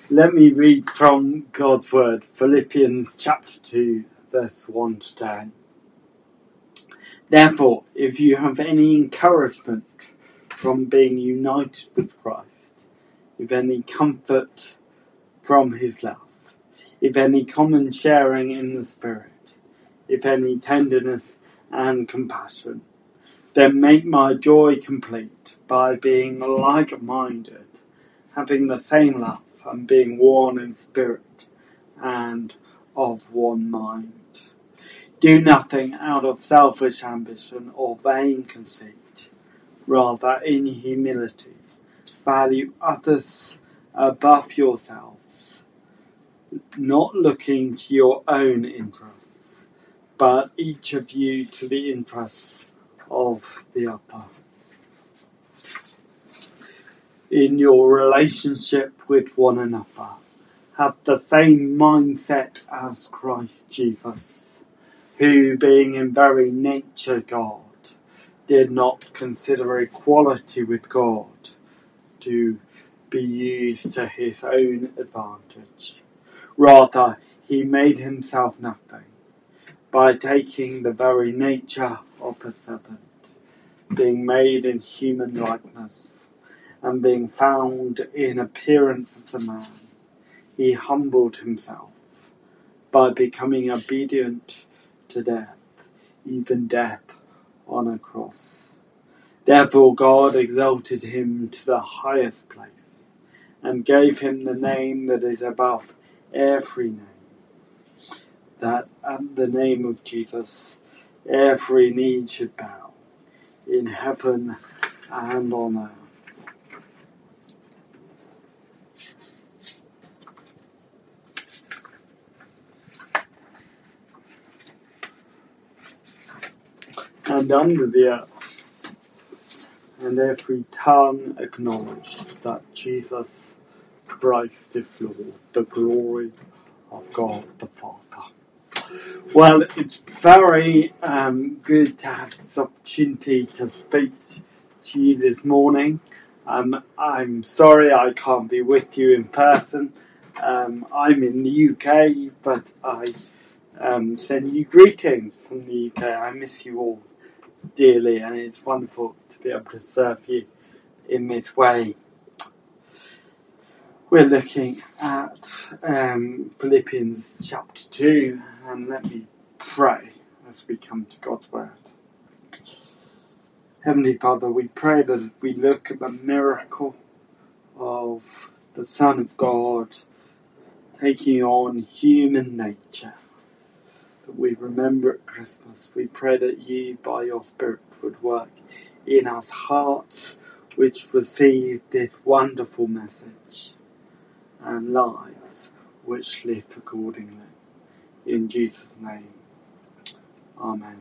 Let me read from God's Word, Philippians chapter 2, verse 1 to 10. Therefore, if you have any encouragement from being united with Christ, if any comfort from his love, if any common sharing in the Spirit, if any tenderness and compassion, then make my joy complete by being like-minded, having the same love, and being one in spirit and of one mind. Do nothing out of selfish ambition or vain conceit. Rather, in humility, value others above yourselves, not looking to your own interests, but each of you to the interests of the other. In your relationship with one another, have the same mindset as Christ Jesus, who, being in very nature God, did not consider equality with God to be used to his own advantage. Rather, he made himself nothing by taking the very nature of a servant, being made in human likeness, and being found in appearance as a man. He humbled himself by becoming obedient to death, even death on a cross. Therefore God exalted him to the highest place and gave him the name that is above every name, that at the name of Jesus every knee should bow, in heaven and on earth. And under the earth, and every tongue acknowledge that Jesus Christ is Lord, the glory of God the Father. Well, it's very good to have this opportunity to speak to you this morning. I'm sorry I can't be with you in person. I'm in the UK, but I send you greetings from the UK. I miss you all dearly, and it's wonderful to be able to serve you in this way. We're looking at Philippians chapter 2, and let me pray as we come to God's Word. Heavenly Father, we pray that as we look at the miracle of the Son of God taking on human nature, that we remember at Christmas. We pray that you, by your Spirit, would work in us hearts which receive this wonderful message, and lives which live accordingly. In Jesus' name, Amen.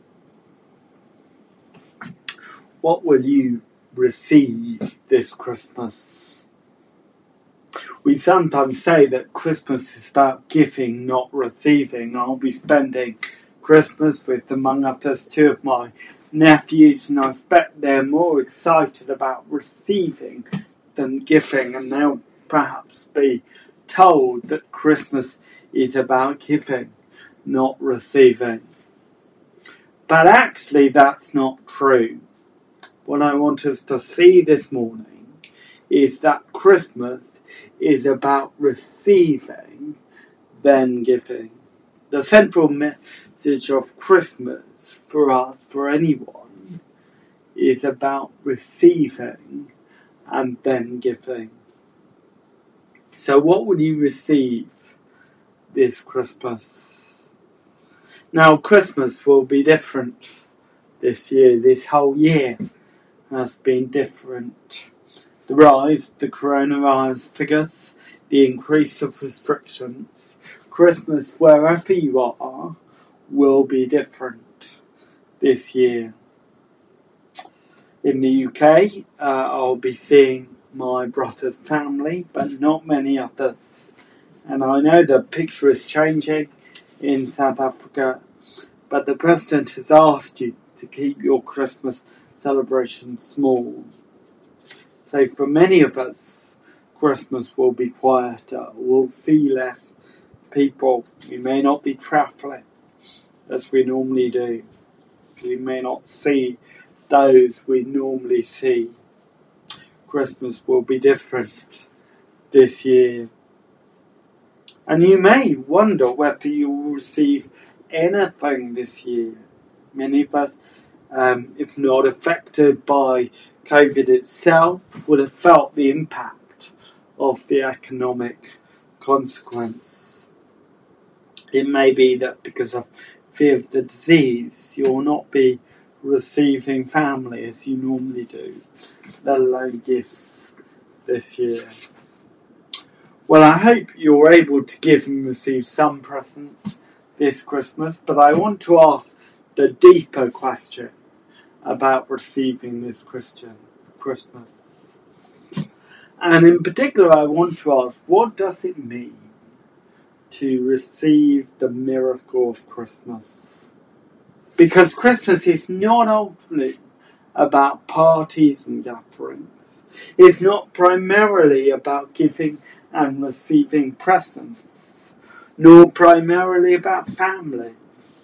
What will you receive this Christmas? We sometimes say that Christmas is about giving, not receiving. I'll be spending Christmas with, among others, two of my nephews, and I expect they're more excited about receiving than giving, and they'll perhaps be told that Christmas is about giving, not receiving. But actually that's not true. What I want us to see this morning is that Christmas is about receiving, then giving. The central message of Christmas for us, for anyone, is about receiving and then giving. So what will you receive this Christmas? Now, Christmas will be different this year. This whole year has been different. The rise of the coronavirus figures, the increase of restrictions, Christmas, wherever you are, will be different this year. In the UK, I'll be seeing my brother's family, but not many others. And I know the picture is changing in South Africa, but the President has asked you to keep your Christmas celebrations small. So for many of us, Christmas will be quieter. We'll see less people. We may not be travelling as we normally do. We may not see those we normally see. Christmas will be different this year. And you may wonder whether you will receive anything this year. Many of us, if not affected by COVID itself, would have felt the impact of the economic consequence. It may be that because of fear of the disease, you will not be receiving family as you normally do, let alone gifts this year. Well, I hope you're able to give and receive some presents this Christmas, but I want to ask the deeper question about receiving this Christmas. And in particular, I want to ask, what does it mean to receive the miracle of Christmas? Because Christmas is not only about parties and gatherings. It's not primarily about giving and receiving presents, nor primarily about family.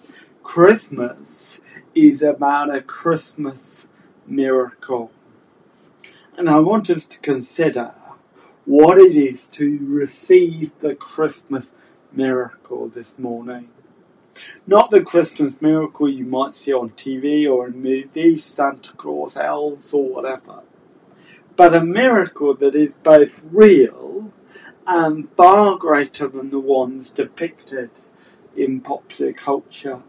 Christmas is about a Christmas miracle. And I want us to consider what it is to receive the Christmas miracle this morning. Not the Christmas miracle you might see on TV or in movies, Santa Claus, elves or whatever, but a miracle that is both real and far greater than the ones depicted in popular culture.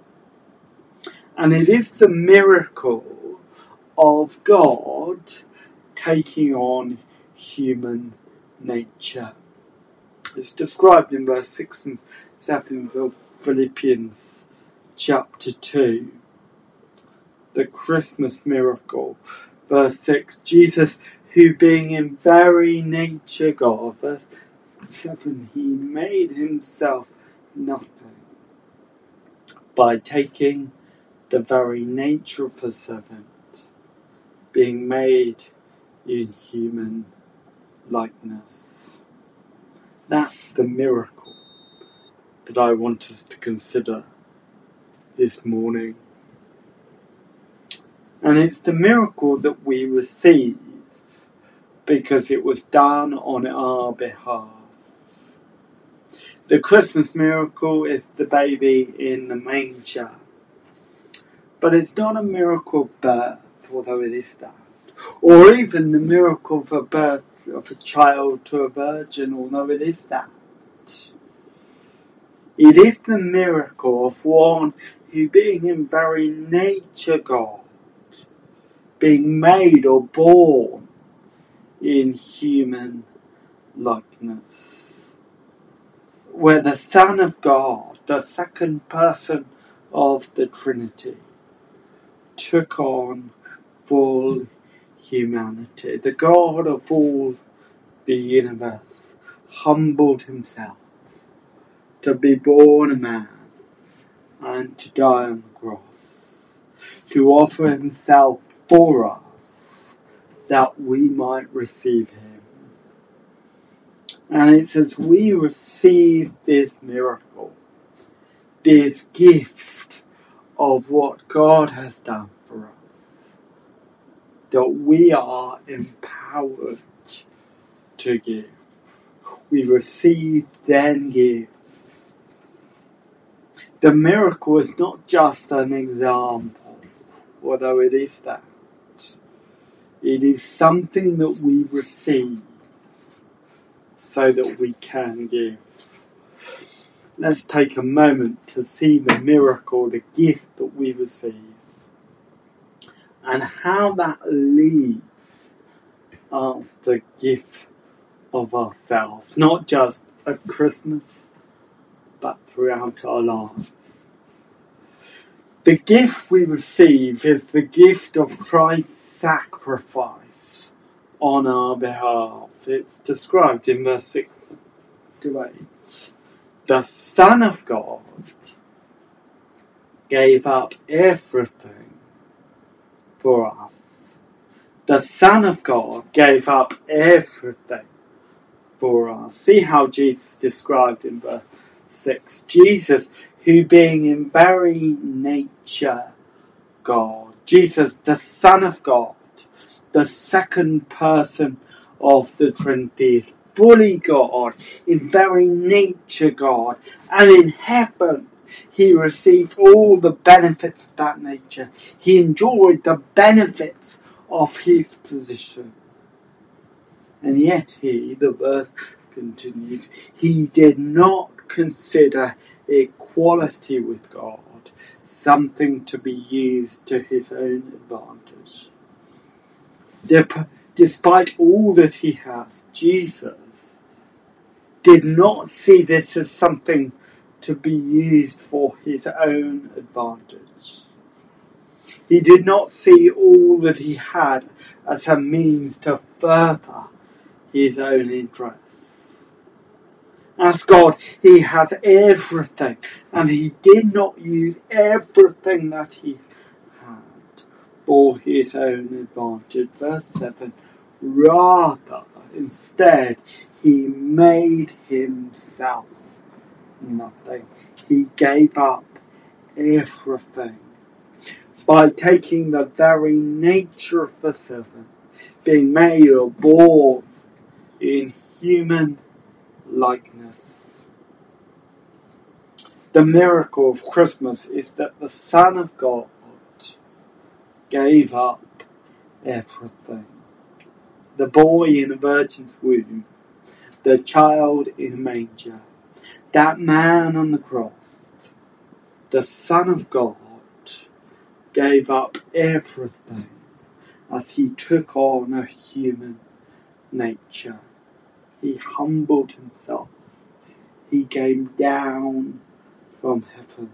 And it is the miracle of God taking on human nature. It's described in verse 6 and 7 of Philippians chapter 2. The Christmas miracle. Verse 6, Jesus, who being in very nature God. Verse 7, he made himself nothing by taking the very nature of a servant, being made in human likeness. That's the miracle that I want us to consider this morning. And it's the miracle that we receive because it was done on our behalf. The Christmas miracle is the baby in the manger. But it's not a miracle of birth, although it is that. Or even the miracle of a birth of a child to a virgin, although it is that. It is the miracle of one who, being in very nature God, being made or born in human likeness, where the Son of God, the second person of the Trinity, took on full humanity. The God of all the universe humbled himself to be born a man and to die on the cross, to offer himself for us that we might receive him. And it's as we receive this miracle, this gift of what God has done for us, that we are empowered to give. We receive, then give. The miracle is not just an example, although it is that. It is something that we receive so that we can give. Let's take a moment to see the miracle, the gift that we receive, and how that leads us to give of ourselves, not just at Christmas, but throughout our lives. The gift we receive is the gift of Christ's sacrifice on our behalf. It's described in verse 6 to 8. The Son of God gave up everything for us. The Son of God gave up everything for us. See how Jesus described in verse 6. Jesus, who being in very nature God, Jesus, the Son of God, the second person of the Trinity, is fully God, in very nature God, and in heaven he received all the benefits of that nature. He enjoyed the benefits of his position. And yet he, the verse continues, he did not consider equality with God something to be used to his own advantage. Despite all that he has, Jesus did not see this as something to be used for his own advantage. He did not see all that he had as a means to further his own interests. As God, he has everything, and he did not use everything that he had for his own advantage. Verse 7, rather, instead, he made himself nothing. He gave up everything by taking the very nature of the servant, being made or born in human likeness. The miracle of Christmas is that the Son of God gave up everything. The boy in a virgin's womb, the child in a manger, that man on the cross, the Son of God gave up everything as he took on a human nature. He humbled himself. He came down from heaven.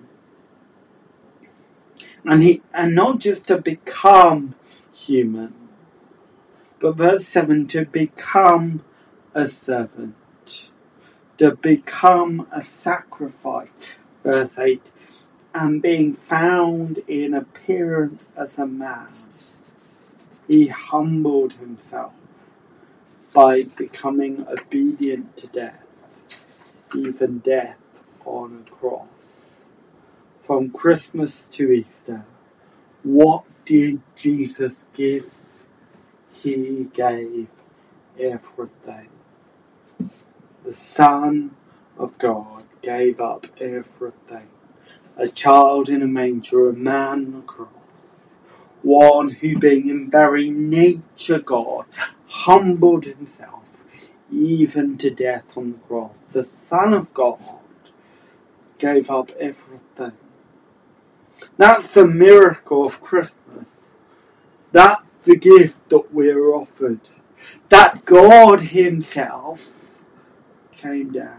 And not just to become human, but verse 7, to become a servant, to become a sacrifice. Verse 8, and being found in appearance as a man, he humbled himself by becoming obedient to death, even death on a cross. From Christmas to Easter, what did Jesus give? He gave everything. The Son of God gave up everything. A child in a manger, a man on a cross. One who, being in very nature God, humbled himself even to death on the cross. The Son of God gave up everything. That's the miracle of Christmas. That's the gift that we're offered. That God himself came down.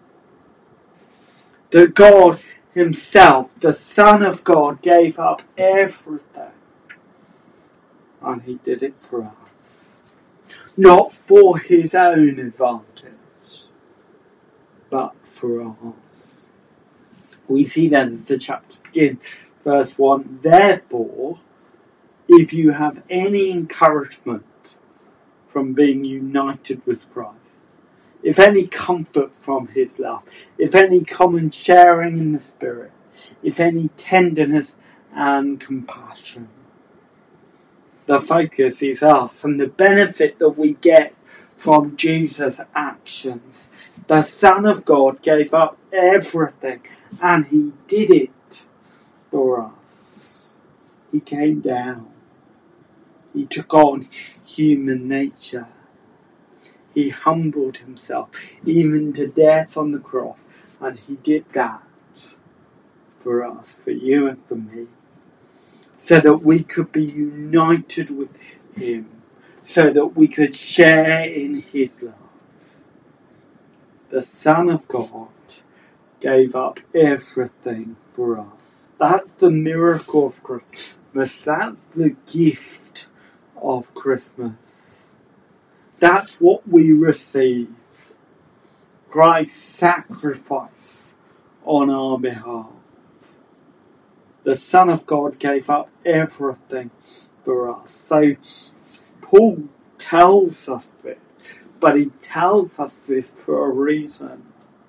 That God himself, the Son of God, gave up everything. And he did it for us. Not for his own advantage, but for us. We see then as the chapter begins, verse 1, therefore, if you have any encouragement from being united with Christ, if any comfort from his love, if any common sharing in the Spirit, if any tenderness and compassion, the focus is us and the benefit that we get from Jesus' actions. The Son of God gave up everything, and he did it for us. He came down. He took on human nature. He humbled himself, even to death on the cross, and he did that for us, for you and for me, so that we could be united with him, so that we could share in his love. The Son of God gave up everything for us. That's the miracle of Christmas. That's the gift of Christmas. That's what we receive. Christ's sacrifice on our behalf. The Son of God gave up everything for us. So Paul tells us this. But he tells us this for a reason.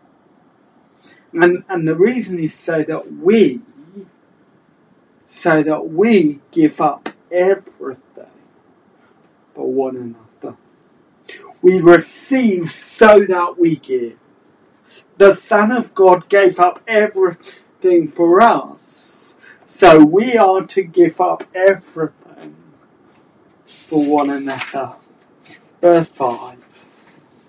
And the reason is so that we give up everything for one another. We receive so that we give. The Son of God gave up everything for us, so we are to give up everything for one another. Verse 5.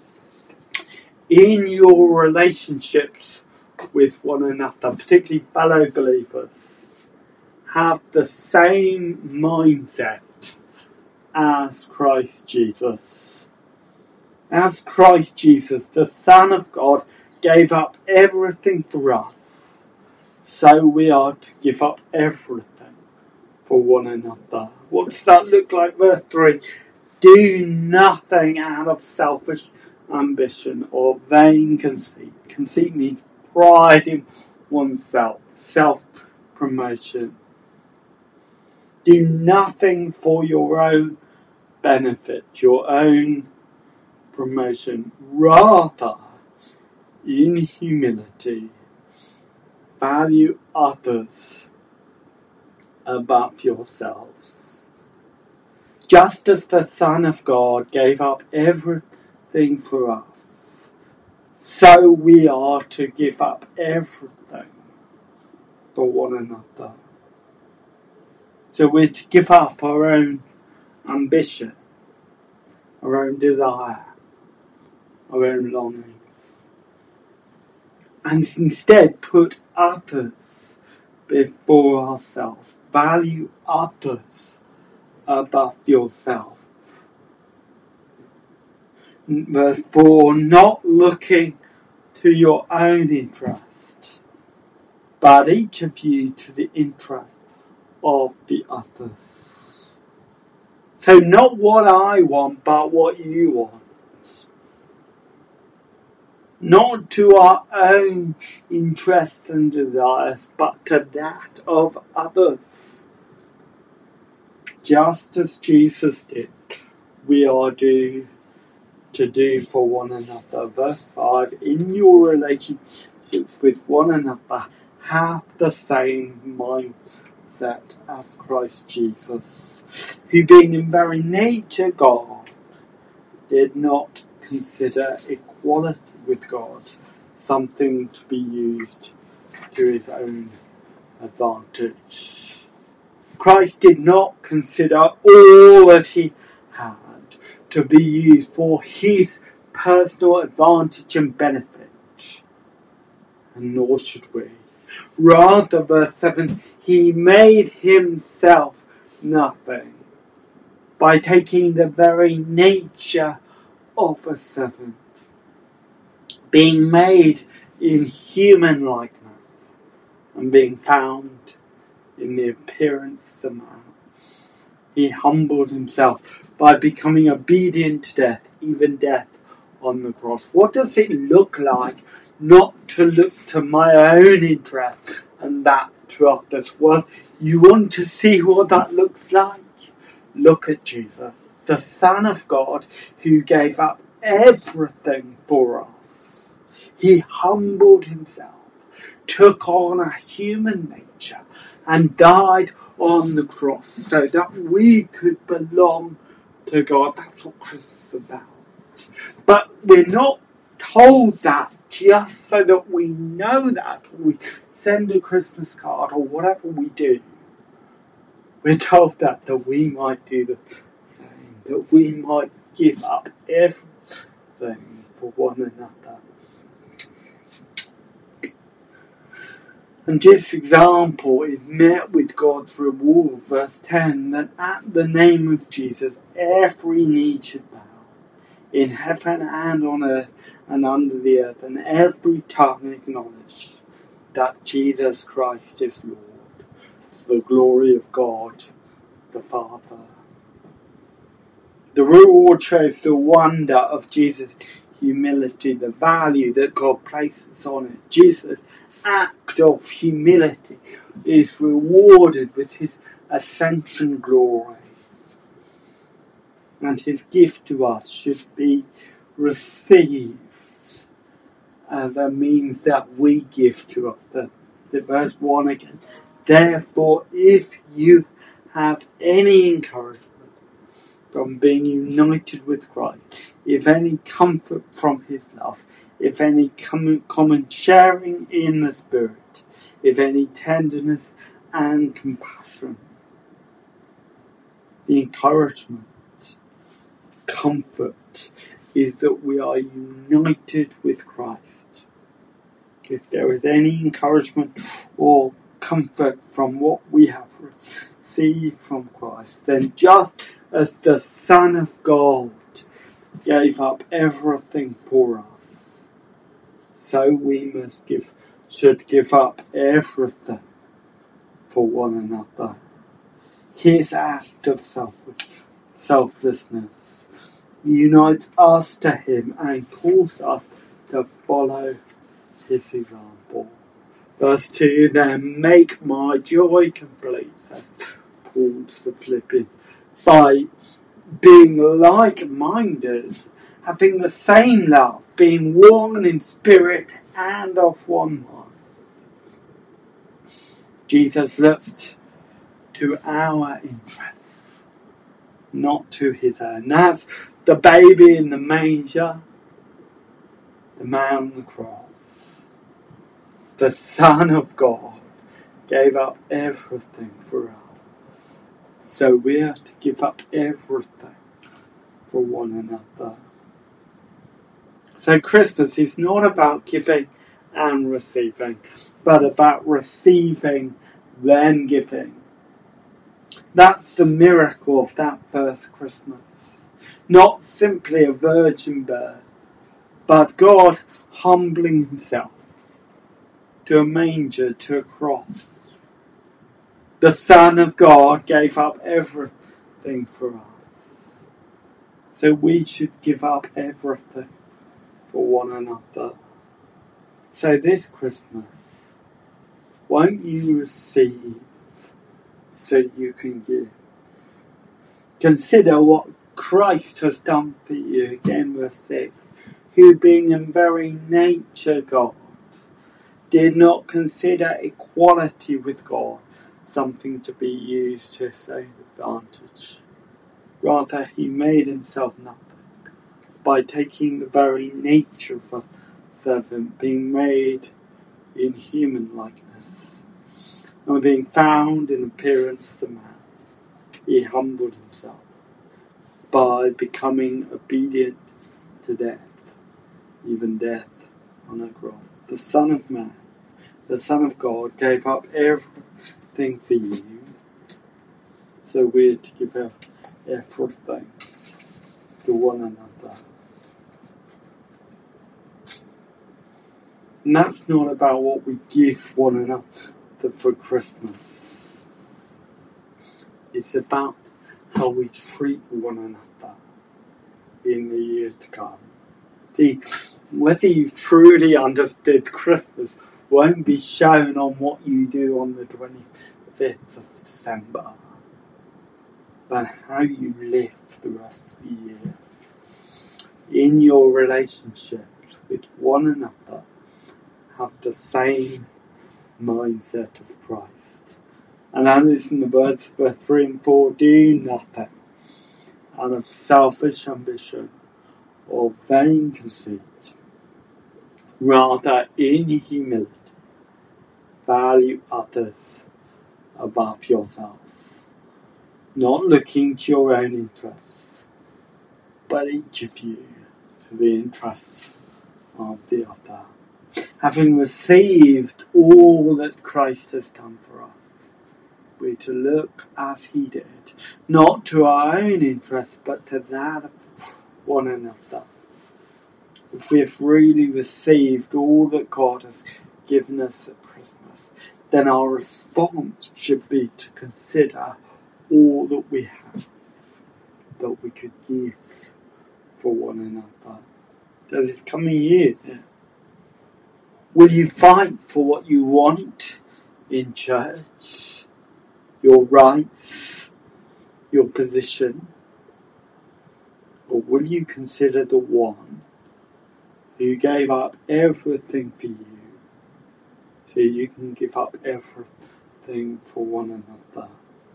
In your relationships with one another, particularly fellow believers, have the same mindset as Christ Jesus. As Christ Jesus, the Son of God, gave up everything for us, so we are to give up everything for one another. What does that look like? Verse 3. Do nothing out of selfish ambition or vain conceit. Conceit means pride in oneself, self-promotion. Do nothing for your own benefit, your own promotion. Rather, in humility, value others above yourselves. Just as the Son of God gave up everything for us, so we are to give up everything for one another. So we're to give up our own ambition, our own desire, our own longings, and instead put others before ourselves. Value others above yourself. Verse 4, not looking to your own interest, but each of you to the interest of the others. So not what I want, but what you want. Not to our own interests and desires, but to that of others. Just as Jesus did, we are due to do for one another. Verse 5, in your relationships with one another, have the same mindset as Christ Jesus, who being in very nature God, did not consider equality with God something to be used to his own advantage. Christ did not consider all that he had to be used for his personal advantage and benefit, and nor should we. Rather, verse 7, he made himself nothing by taking the very nature of a servant, being made in human likeness, and being found in the appearance of man. He humbled himself by becoming obedient to death, even death on the cross. What does it look like not to look to my own interest and that to others? Well, you want to see what that looks like? Look at Jesus, the Son of God, who gave up everything for us. He humbled himself, took on a human nature, and died on the cross so that we could belong to God. That's what Christmas is about. But we're not told that just so that we know that, or we send a Christmas card, or whatever we do. We're told that we might do the same, that we might give up everything for one another. And this example is met with God's reward. Verse 10, that at the name of Jesus, every knee should bow, in heaven and on earth and under the earth, and every tongue acknowledge that Jesus Christ is Lord, to the glory of God the Father. The reward shows the wonder of Jesus' humility, the value that God places on it. Jesus' act of humility is rewarded with his ascension glory. And his gift to us should be receive as a means that we give to others. The verse 1 again. Therefore, if you have any encouragement from being united with Christ, if any comfort from his love, if any common sharing in the Spirit, if any tenderness and compassion, the encouragement, comfort is that we are united with Christ. If there is any encouragement or comfort from what we have received from Christ, then just as the Son of God gave up everything for us, so we should give up everything for one another. His act of selflessness unites us to him and calls us to follow his example. Verse 2, then make my joy complete, says Paul to the Philippians, by being like-minded, having the same love, being one in spirit and of one mind. Jesus looked to our interests, not to his own. That's the baby in the manger, the man on the cross. The Son of God gave up everything for us. So we are to give up everything for one another. So Christmas is not about giving and receiving, but about receiving, then giving. That's the miracle of that first Christmas. Not simply a virgin birth, but God humbling himself to a manger, to a cross. The Son of God gave up everything for us. So we should give up everything for one another. So this Christmas, won't you receive so you can give? Consider what Christ has done for you. Again, verse 6. Who being in very nature God, did not consider equality with God something to be used to his own advantage. Rather, he made himself nothing by taking the very nature of a servant, being made in human likeness, and being found in appearance as a man, he humbled himself by becoming obedient to death, even death on a cross. The Son of Man, the Son of God, gave up everything for you, so we're to give up everything to one another. And that's not about what we give one another for Christmas. It's about how we treat one another in the year to come. See, whether you've truly understood Christmas won't be shown on what you do on the 25th of December, but how you live the rest of the year. In your relationships with one another, have the same mindset of Christ. And that is in the words of verse 3 and 4, do nothing out of selfish ambition or vain conceit. Rather, in humility, value others above yourselves, not looking to your own interests, but each of you to the interests of the other. Having received all that Christ has done for us, we're to look as he did, not to our own interests, but to that of one another. If we have really received all that God has given us at Christmas, then our response should be to consider all that we have that we could give for one another. So this coming year, will you fight for what you want in church? Your rights, your position? Or will you consider the one who gave up everything for you, so you can give up everything for one another.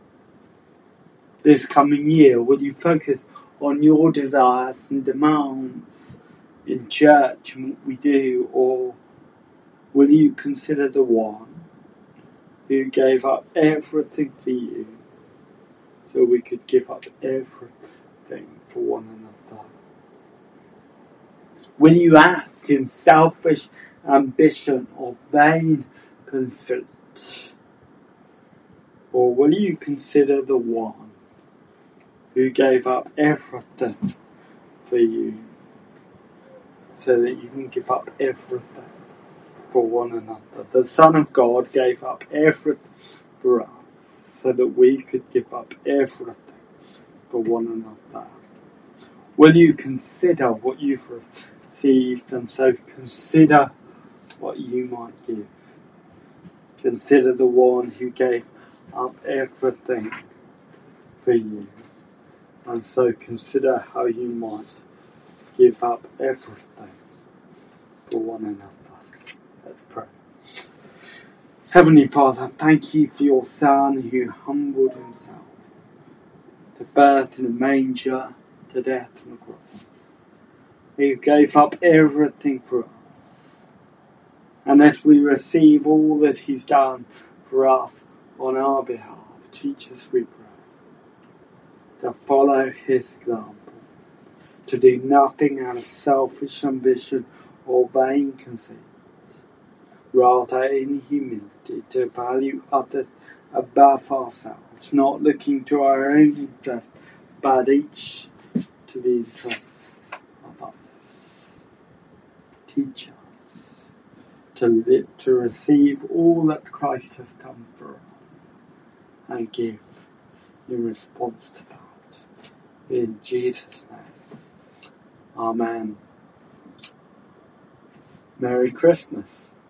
This coming year, will you focus on your desires and demands in church and what we do, or will you consider the one who gave up everything for you so we could give up everything for one another? Will you act in selfish ambition or vain conceit, or will you consider the one who gave up everything for you so that you can give up everything for one another? The Son of God gave up everything for us so that we could give up everything for one another. Will you consider what you've received, and so consider what you might give? Consider the one who gave up everything for you, and so consider how you might give up everything for one another. Let's pray. Heavenly Father, thank you for your Son who humbled himself to birth in a manger, to death on the cross. He gave up everything for us. And as we receive all that he's done for us on our behalf, teach us, we pray, to follow his example, to do nothing out of selfish ambition or vain conceit, rather in humility to value others above ourselves, not looking to our own interest, but each to the interests of others. Teach us to live, to receive all that Christ has done for us, and give in response to that. In Jesus' name. Amen. Merry Christmas.